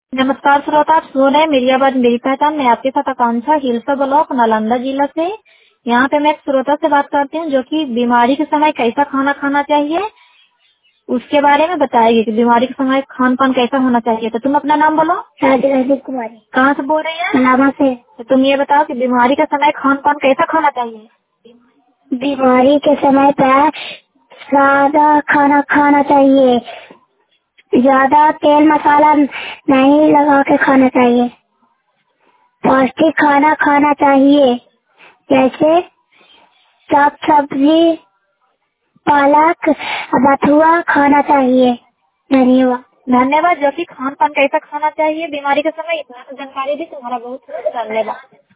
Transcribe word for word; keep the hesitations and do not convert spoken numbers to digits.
नमस्कार श्रोता, आप सुन रहे हैं मेरी आवाज मेरी पहचान। मैं आपके साथ आकांक्षा, हिलसा ब्लॉक, नालंदा जिला से। यहाँ पे मैं एक श्रोता से बात करती हूँ जो कि बीमारी के समय कैसा खाना खाना चाहिए उसके बारे में बताएगी कि बीमारी के समय खान पान कैसा होना चाहिए। तो तुम अपना नाम बोलो। राजराजेश्वरी कुमारी। कहाँ से बोल रही है? मलावा से। तो तुम ये बताओ कि बीमारी के समय खान पान कैसा खाना चाहिए। बीमारी के समय पर सादा खाना खाना चाहिए, ज्यादा तेल मसाला नहीं लगा के खाना चाहिए। पौष्टिक खाना खाना चाहिए, जैसे साग सब्जी, पालक, बथुआ खाना चाहिए। धन्यवाद। धन्यवाद। जो कि खान पान कैसा खाना चाहिए बीमारी के समय, इतना तो जानकारी दी, तुम्हारा बहुत बहुत धन्यवाद।